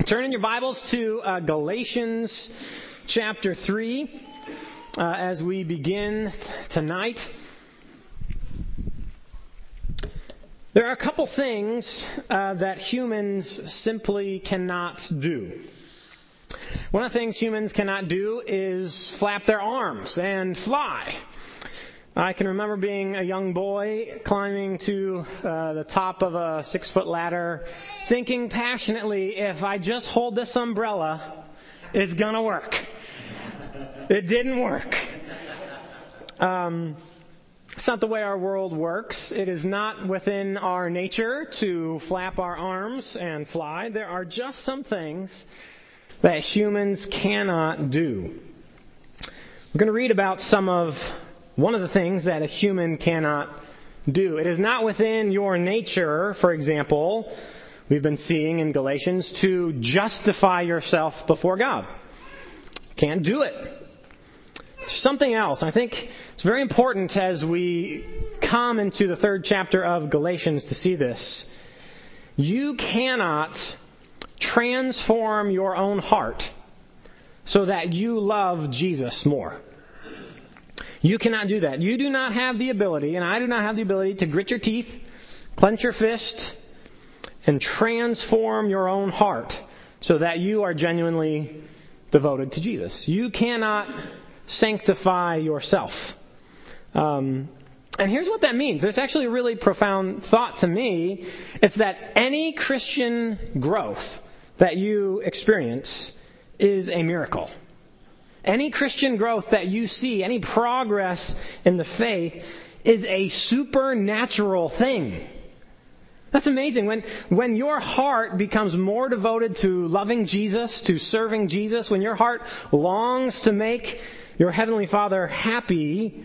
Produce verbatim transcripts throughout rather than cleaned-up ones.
Turn in your Bibles to uh, Galatians chapter three uh, as we begin tonight. There are a couple things uh, that humans simply cannot do. One of the things humans cannot do is flap their arms and fly. I can remember being a young boy climbing to uh, the top of a six-foot ladder, thinking passionately, if I just hold this umbrella, it's going to work. It didn't work. Um, it's not the way our world works. It is not within our nature to flap our arms and fly. There are just some things that humans cannot do. We're going to read about some of one of the things that a human cannot do. It is not within your nature, for example, we've been seeing in Galatians, to justify yourself before God. Can't do it. There's something else. I think it's very important as we come into the third chapter of Galatians to see this. You cannot transform your own heart so that you love Jesus more. You cannot do that. You do not have the ability, and I do not have the ability, to grit your teeth, clench your fist, and transform your own heart so that you are genuinely devoted to Jesus. You cannot sanctify yourself. Um, and here's what that means. There's actually a really profound thought to me. It's that any Christian growth that you experience is a miracle. Any Christian growth that you see, any progress in the faith, is a supernatural thing. That's amazing. When when your heart becomes more devoted to loving Jesus, to serving Jesus, when your heart longs to make your Heavenly Father happy,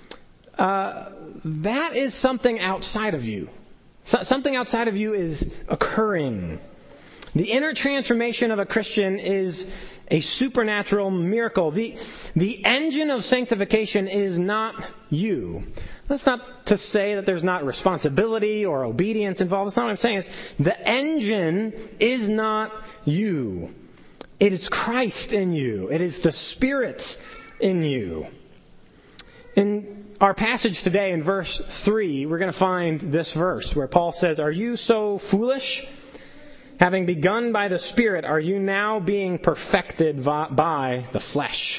uh, that is something outside of you. So, something outside of you is occurring. The inner transformation of a Christian is a supernatural miracle. The, the engine of sanctification is not you. That's not to say that there's not responsibility or obedience involved. That's not what I'm saying. It's the engine is not you. It is Christ in you. It is the Spirit in you. In our passage today in verse three, we're going to find this verse where Paul says, "Are you so foolish? Having begun by the Spirit, are you now being perfected by the flesh?"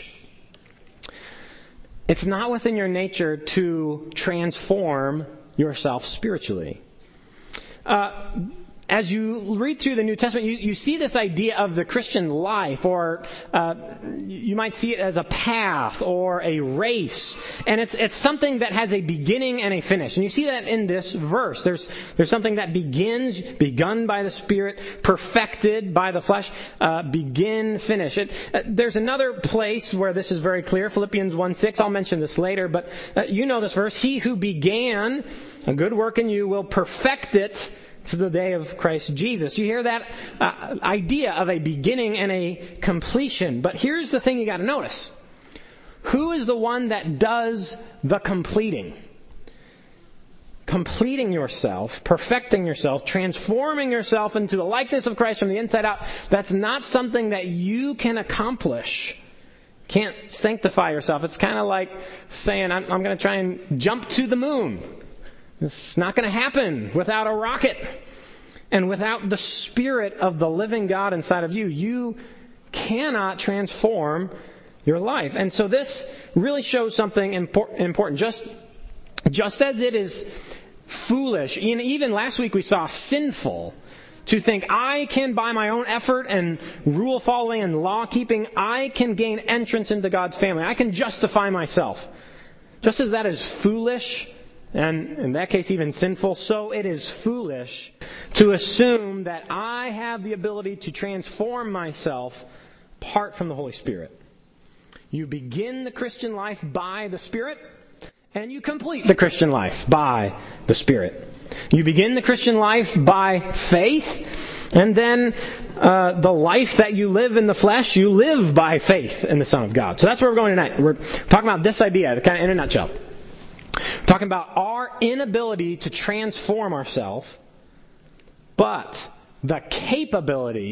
It's not within your nature to transform yourself spiritually. Uh, as you read through the New Testament, you, you see this idea of the Christian life, or uh, you might see it as a path or a race. And it's it's something that has a beginning and a finish. And you see that in this verse. There's there's something that begins, begun by the Spirit, perfected by the flesh, uh, begin, finish. It, uh, there's another place where this is very clear, Philippians one six. I'll mention this later, but uh, you know this verse. "He who began a good work in you will perfect it to the day of Christ Jesus." You hear that uh, idea of a beginning and a completion. But here's the thing you got to notice. Who is the one that does the completing? Completing yourself, perfecting yourself, transforming yourself into the likeness of Christ from the inside out. That's not something that you can accomplish. Can't sanctify yourself. It's kind of like saying, I'm, I'm going to try and jump to the moon. It's not going to happen without a rocket. And without the Spirit of the living God inside of you, you cannot transform your life. And so this really shows something impor- important. Just, just as it is foolish, even last week we saw sinful, to think I can, by my own effort and rule following and law keeping, I can gain entrance into God's family. I can justify myself. Just as that is foolish, and in that case even sinful, so it is foolish to assume that I have the ability to transform myself apart from the Holy Spirit. You begin the Christian life by the Spirit, and you complete the Christian life by the Spirit. You begin the Christian life by faith, and then uh, the life that you live in the flesh, you live by faith in the Son of God. So that's where we're going tonight. We're talking about this idea, kind of in a nutshell. We're talking about our inability to transform ourselves, but the capability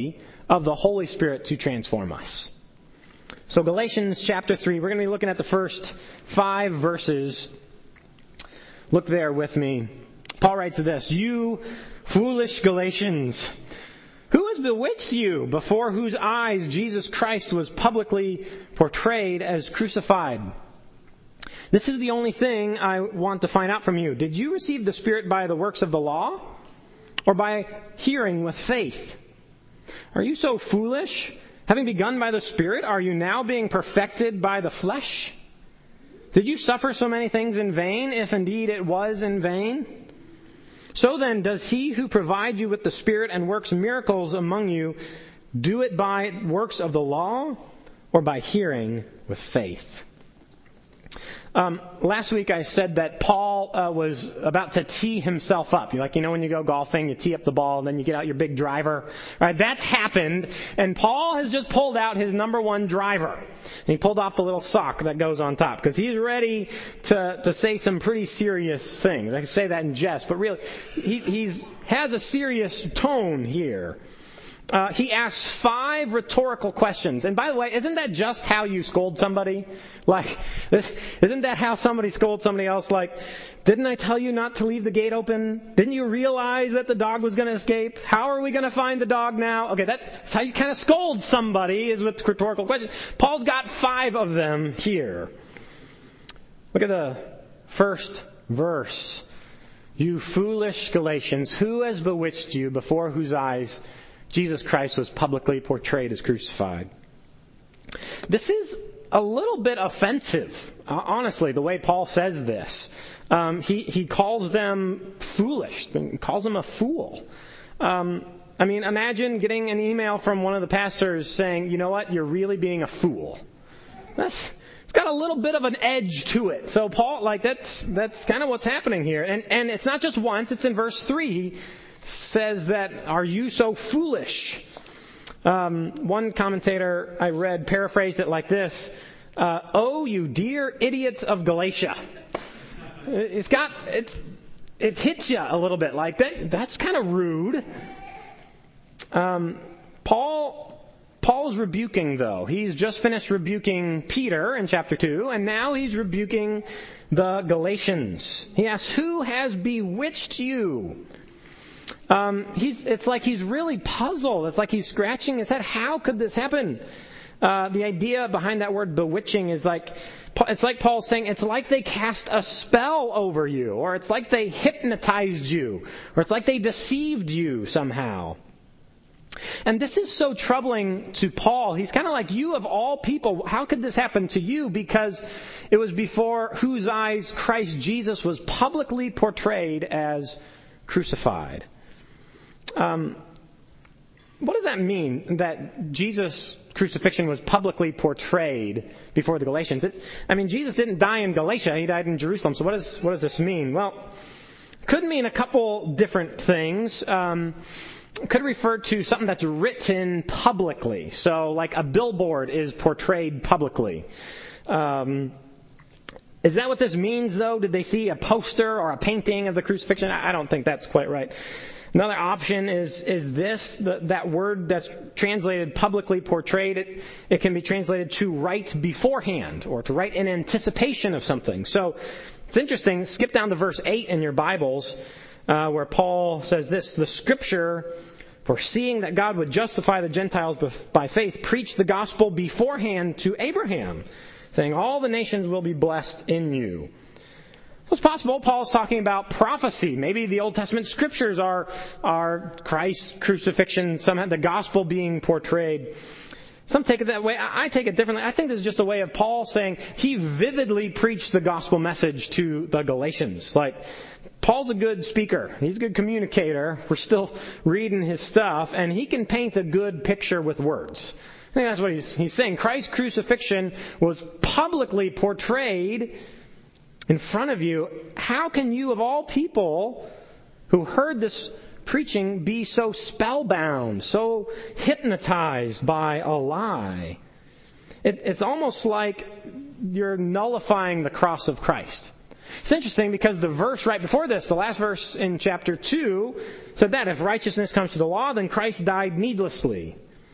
of the Holy Spirit to transform us. So Galatians chapter three, we're going to be looking at the first five verses. Look there with me. Paul writes this, "You foolish Galatians, who has bewitched you, before whose eyes Jesus Christ was publicly portrayed as crucified? This is the only thing I want to find out from you. Did you receive the Spirit by the works of the law, or by hearing with faith? Are you so foolish? Having begun by the Spirit, are you now being perfected by the flesh? Did you suffer so many things in vain, if indeed it was in vain? So then, does he who provides you with the Spirit and works miracles among you do it by works of the law, or by hearing with faith?" Um, last week I said that Paul uh, was about to tee himself up. Like, you know, when you go golfing, you tee up the ball, and then you get out your big driver. Right? That's happened, and Paul has just pulled out his number one driver. And he pulled off the little sock that goes on top, because he's ready to, to say some pretty serious things. I say that in jest, but really, he he's, has a serious tone here. Uh, he asks five rhetorical questions. And by the way, isn't that just how you scold somebody? Like, isn't that how somebody scolds somebody else? Like, didn't I tell you not to leave the gate open? Didn't you realize that the dog was going to escape? How are we going to find the dog now? Okay, that's how you kind of scold somebody, is with rhetorical questions. Paul's got five of them here. Look at the first verse. "You foolish Galatians, who has bewitched you, before whose eyes Jesus Christ was publicly portrayed as crucified?" This is a little bit offensive, honestly, the way Paul says this. Um, he, he calls them foolish. He calls them a fool. Um, I mean, imagine getting an email from one of the pastors saying, "You know what, you're really being a fool." That's, it's got a little bit of an edge to it. So Paul, like, that's that's kind of what's happening here. And, and it's not just once, it's in verse three. He says that, "Are you so foolish?" Um, one commentator I read paraphrased it like this, uh, "Oh, you dear idiots of Galatia." It's got, it's, it hits you a little bit like that. That's kind of rude. Um, Paul, Paul's rebuking, though. He's just finished rebuking Peter in chapter two, and now he's rebuking the Galatians. He asks, "Who has bewitched you?" Um, he's, it's like he's really puzzled. It's like he's scratching his head. How could this happen? Uh, the idea behind that word bewitching is like, it's like Paul's saying, it's like they cast a spell over you, or it's like they hypnotized you, or it's like they deceived you somehow. And this is so troubling to Paul. He's kind of like, you of all people, how could this happen to you? Because it was before whose eyes Christ Jesus was publicly portrayed as crucified. Um, what does that mean, that Jesus' crucifixion was publicly portrayed before the Galatians? It's, I mean, Jesus didn't die in Galatia. He died in Jerusalem. So what, is, what does this mean? Well, it could mean a couple different things. Um, it could refer to something that's written publicly. So like a billboard is portrayed publicly. Um, is that what this means, though? Did they see a poster or a painting of the crucifixion? I don't think that's quite right. Another option is is this, the, that word that's translated publicly portrayed, it, it can be translated to write beforehand, or to write in anticipation of something. So it's interesting, skip down to verse eight in your Bibles, uh, where Paul says this, "The Scripture, foreseeing that God would justify the Gentiles by faith, preached the gospel beforehand to Abraham, saying, all the nations will be blessed in you." It's possible Paul's talking about prophecy. Maybe the Old Testament scriptures are, are Christ's crucifixion, somehow the gospel being portrayed. Some take it that way. I take it differently. I think this is just a way of Paul saying he vividly preached the gospel message to the Galatians. Like, Paul's a good speaker. He's a good communicator. We're still reading his stuff, and he can paint a good picture with words. I think that's what he's, he's saying. Christ's crucifixion was publicly portrayed in front of you. How can you, of all people who heard this preaching, be so spellbound, so hypnotized by a lie? It, it's almost like you're nullifying the cross of Christ. It's interesting because the verse right before this, the last verse in chapter two, said that if righteousness comes to the law, then Christ died needlessly.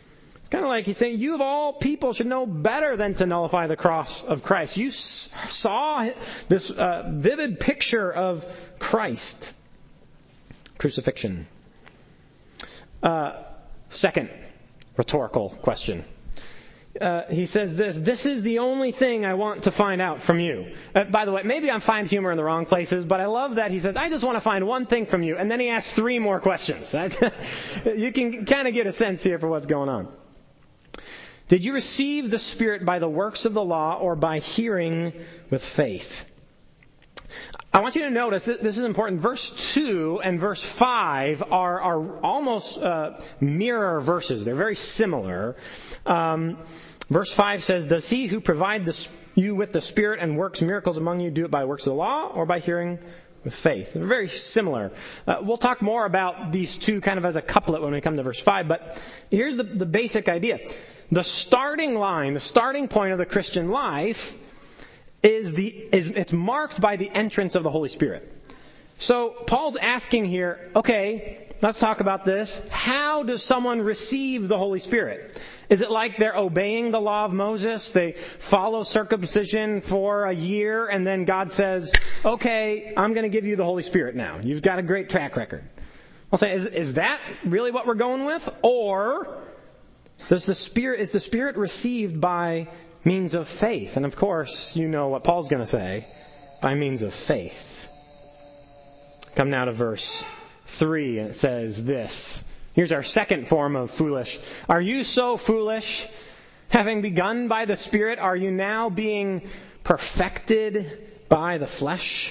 It's kind of like he's saying, you of all people should know better than to nullify the cross of Christ. You s- saw this uh, vivid picture of Christ. Crucifixion. Uh, second rhetorical question. Uh, he says this, this is the only thing I want to find out from you. Uh, by the way, maybe I'm finding humor in the wrong places, but I love that he says, I just want to find one thing from you. And then he asks three more questions. You can kind of get a sense here for what's going on. Did you receive the Spirit by the works of the law or by hearing with faith? I want you to notice that this is important. Verse two and verse five are, are almost uh, mirror verses. They're very similar. Um, verse five says, does he who provides you with the Spirit and works miracles among you do it by works of the law or by hearing with faith? They're very similar. Uh, we'll talk more about these two kind of as a couplet when we come to verse five, but here's the, the basic idea. The starting line, the starting point of the Christian life is the is it's marked by the entrance of the Holy Spirit. So Paul's asking here, okay, let's talk about this. How does someone receive the Holy Spirit? Is it like they're obeying the law of Moses? They follow circumcision for a year and then God says, okay, I'm going to give you the Holy Spirit now. You've got a great track record. I'll say, is, is that really what we're going with? Or does the Spirit is the Spirit received by means of faith? And of course, you know what Paul's going to say, by means of faith. Come now to verse three, and it says this. Here's our second form of foolish. Are you so foolish? Having begun by the Spirit, are you now being perfected by the flesh?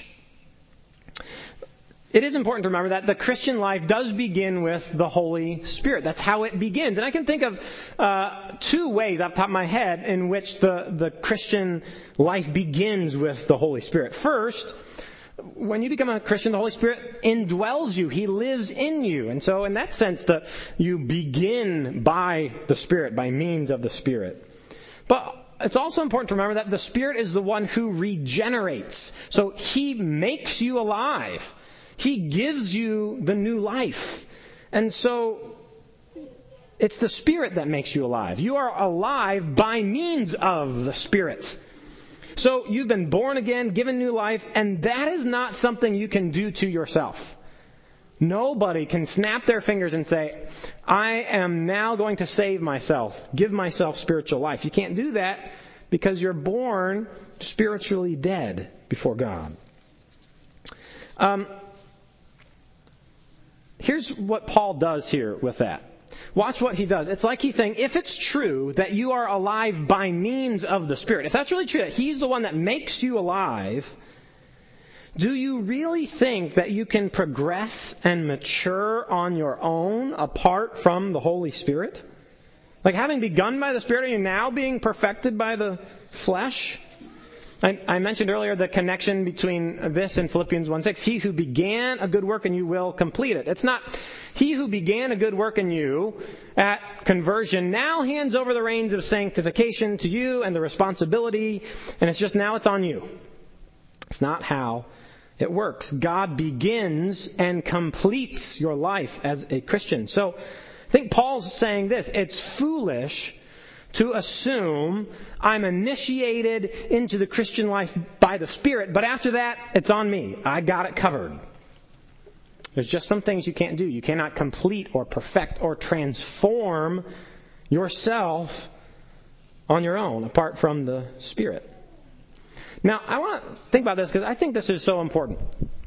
It is important to remember that the Christian life does begin with the Holy Spirit. That's how it begins. And I can think of uh, two ways off the top of my head in which the, the Christian life begins with the Holy Spirit. First, when you become a Christian, the Holy Spirit indwells you. He lives in you. And so in that sense, the, you begin by the Spirit, by means of the Spirit. But it's also important to remember that the Spirit is the one who regenerates. So He makes you alive. He gives you the new life. And so it's the Spirit that makes you alive. You are alive by means of the Spirit. So you've been born again, given new life, and that is not something you can do to yourself. Nobody can snap their fingers and say, I am now going to save myself, give myself spiritual life. You can't do that because you're born spiritually dead before God. Um, here's what Paul does here with that. Watch what he does. It's like he's saying, if it's true that you are alive by means of the Spirit, if that's really true, that He's the one that makes you alive, do you really think that you can progress and mature on your own apart from the Holy Spirit? Like having begun by the Spirit, are you now being perfected by the flesh? I, I mentioned earlier the connection between this and Philippians one six. He who began a good work in you will complete it. It's not he who began a good work in you at conversion now hands over the reins of sanctification to you and the responsibility, and it's just now it's on you. It's not how it works. God begins and completes your life as a Christian. So I think Paul's saying this. It's foolish to assume I'm initiated into the Christian life by the Spirit, but after that, it's on me. I got it covered. There's just some things you can't do. You cannot complete or perfect or transform yourself on your own apart from the Spirit. Now, I want to think about this because I think this is so important.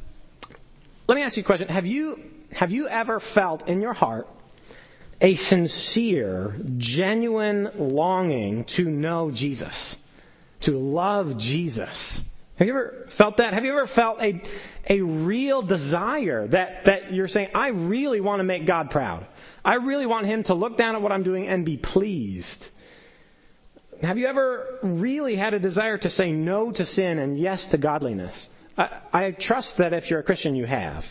Let me ask you a question. Have you, have you ever felt in your heart a sincere, genuine longing to know Jesus, to love Jesus? Have you ever felt that? Have you ever felt a a real desire that, that you're saying, I really want to make God proud. I really want Him to look down at what I'm doing and be pleased. Have you ever really had a desire to say no to sin and yes to godliness? I, I trust that if you're a Christian, you have.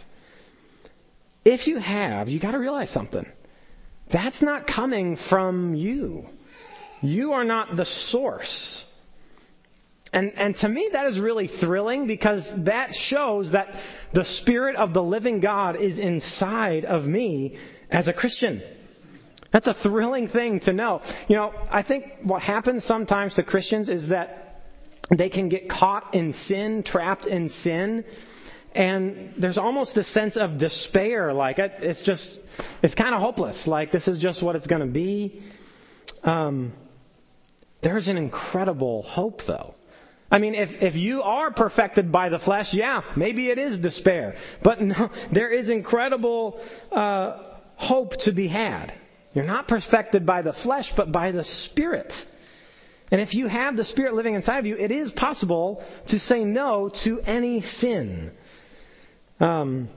If you have, you got to realize something. That's not coming from you. You are not the source. And and to me, that is really thrilling because that shows that the Spirit of the living God is inside of me as a Christian. That's a thrilling thing to know. You know, I think what happens sometimes to Christians is that they can get caught in sin, trapped in sin, and there's almost this sense of despair, like it's just, it's kind of hopeless, like this is just what it's going to be. Um, there's an incredible hope, though. I mean, if, if you are perfected by the flesh, yeah, maybe it is despair. But no, there is incredible uh, hope to be had. You're not perfected by the flesh, but by the Spirit. And if you have the Spirit living inside of you, it is possible to say no to any sin. Um,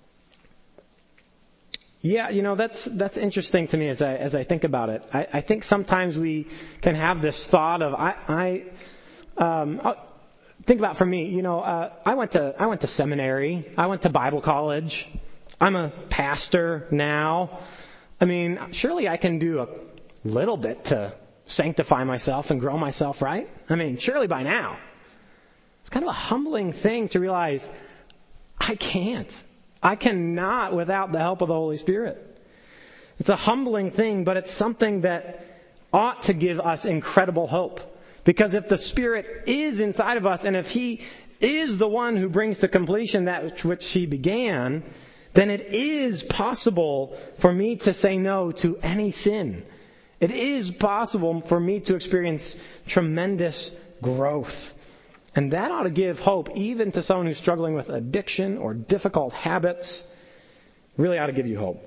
yeah, you know, that's that's interesting to me as I as I think about it. I, I think sometimes we can have this thought of I I um, think about for me. You know, uh, I went to I went to seminary. I went to Bible college. I'm a pastor now. I mean, surely I can do a little bit to sanctify myself and grow myself, right? I mean, surely by now. It's kind of a humbling thing to realize I can't. I cannot without the help of the Holy Spirit. It's a humbling thing, but it's something that ought to give us incredible hope. Because if the Spirit is inside of us, and if He is the one who brings to completion that which He began, then it is possible for me to say no to any sin. It is possible for me to experience tremendous growth. And that ought to give hope even to someone who's struggling with addiction or difficult habits. Really ought to give you hope.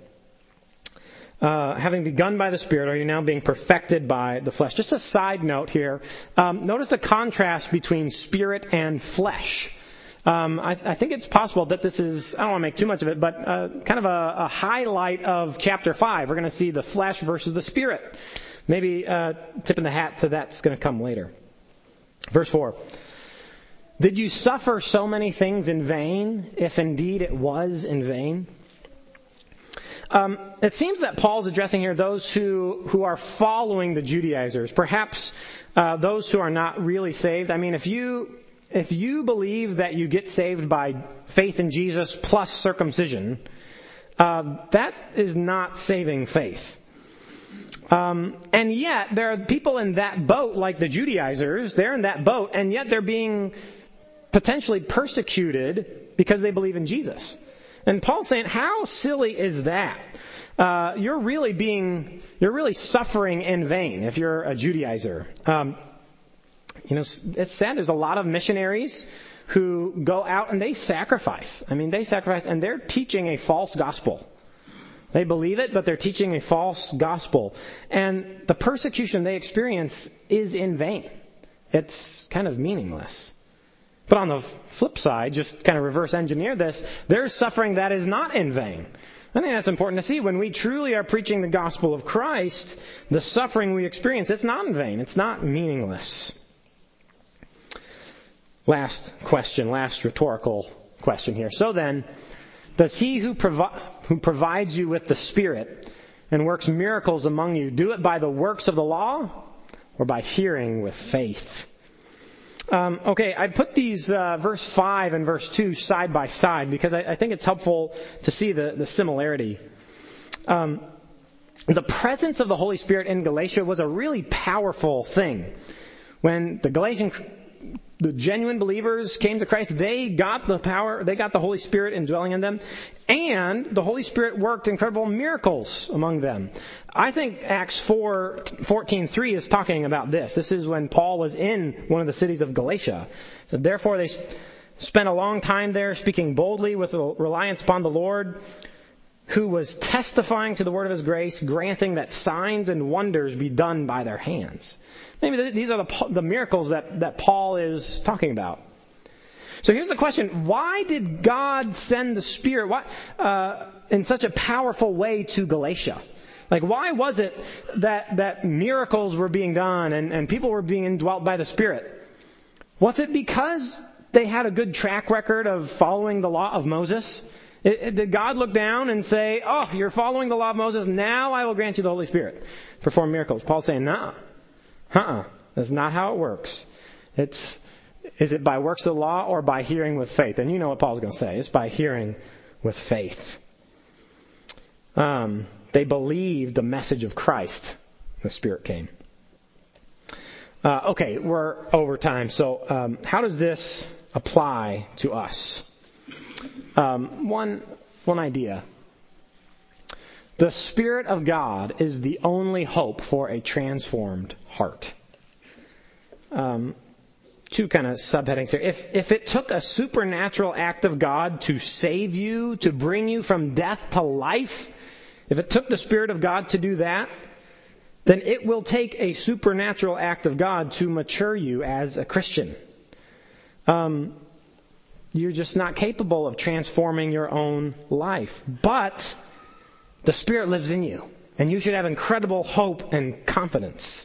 Uh, having begun by the Spirit, are you now being perfected by the flesh? Just a side note here. Um, notice the contrast between spirit and flesh. Um, I, I think it's possible that this is, I don't want to make too much of it, but uh, kind of a, a highlight of chapter five. We're going to see the flesh versus the Spirit. Maybe uh, tipping the hat to that's going to come later. Verse four. Did you suffer so many things in vain, if indeed it was in vain? Um, it seems that Paul's addressing here those who, who are following the Judaizers. Perhaps uh, those who are not really saved. I mean, if you... If you believe that you get saved by faith in Jesus plus circumcision, uh, that is not saving faith. Um, and yet, there are people in that boat, like the Judaizers, they're in that boat, and yet they're being potentially persecuted because they believe in Jesus. And Paul's saying, how silly is that? Uh, you're really being, you're really suffering in vain if you're a Judaizer. Um, You know, it's sad. There's a lot of missionaries who go out and they sacrifice. I mean, they sacrifice and they're teaching a false gospel. They believe it, but they're teaching a false gospel. And the persecution they experience is in vain. It's kind of meaningless. But on the flip side, just kind of reverse engineer this, there's suffering that is not in vain. I think that's important to see. When we truly are preaching the gospel of Christ, the suffering we experience, it's not in vain. It's not meaningless. Last question, last rhetorical question here. So then, does he who, provi- who provides you with the Spirit and works miracles among you do it by the works of the law or by hearing with faith? Um, okay, I put these uh, verse five and verse two side by side because I, I think it's helpful to see the, the similarity. Um, the presence of the Holy Spirit in Galatia was a really powerful thing. When the Galatian The genuine believers came to Christ, they got the power, they got the Holy Spirit indwelling in them, and the Holy Spirit worked incredible miracles among them. I think Acts four fourteen three is talking about this. This is when Paul was in one of the cities of Galatia. So therefore they spent a long time there speaking boldly with reliance upon the Lord, who was testifying to the word of his grace, granting that signs and wonders be done by their hands. Maybe these are the, the miracles that, that Paul is talking about. So here's the question. Why did God send the Spirit why, uh, in such a powerful way to Galatia? Like, why was it that, that miracles were being done and, and people were being indwelt by the Spirit? Was it because they had a good track record of following the law of Moses? It, it, did God look down and say, oh, you're following the law of Moses, now I will grant you the Holy Spirit? Perform miracles. Paul's saying, no. Uh-uh. That's not how it works. It's, is it by works of the law or by hearing with faith? And you know what Paul's going to say. It's by hearing with faith. Um, they believed the message of Christ. The Spirit came. Uh, okay, we're over time. So um, how does this apply to us? Um, one, one idea. The Spirit of God is the only hope for a transformed heart. Um, two kind of subheadings here. If, if it took a supernatural act of God to save you, to bring you from death to life, if it took the Spirit of God to do that, then it will take a supernatural act of God to mature you as a Christian. Um, you're just not capable of transforming your own life. But the Spirit lives in you, and you should have incredible hope and confidence.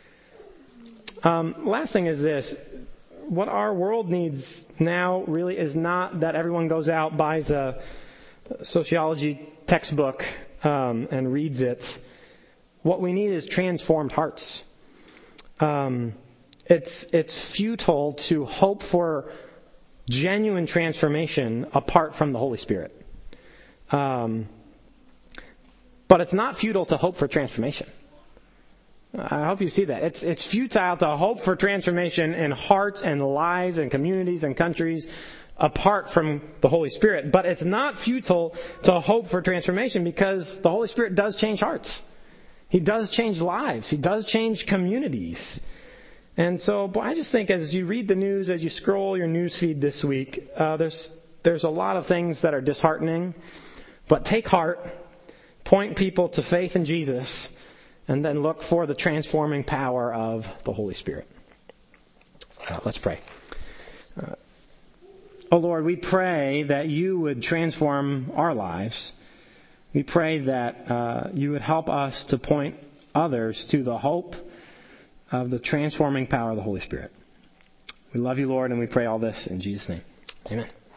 Um, last thing is this. What our world needs now really is not that everyone goes out, buys a sociology textbook, um, and reads it. What we need is transformed hearts. Um, it's it's futile to hope for genuine transformation apart from the Holy Spirit. Um, but it's not futile to hope for transformation. I hope you see that. It's it's futile to hope for transformation in hearts and lives and communities and countries apart from the Holy Spirit. But it's not futile to hope for transformation because the Holy Spirit does change hearts. He does change lives. He does change communities. And so, boy, I just think as you read the news, as you scroll your news feed this week, uh, there's there's a lot of things that are disheartening. But take heart, point people to faith in Jesus, and then look for the transforming power of the Holy Spirit. Uh, let's pray. Uh, oh Lord, we pray that you would transform our lives. We pray that uh, you would help us to point others to the hope of the transforming power of the Holy Spirit. We love you, Lord, and we pray all this in Jesus' name. Amen.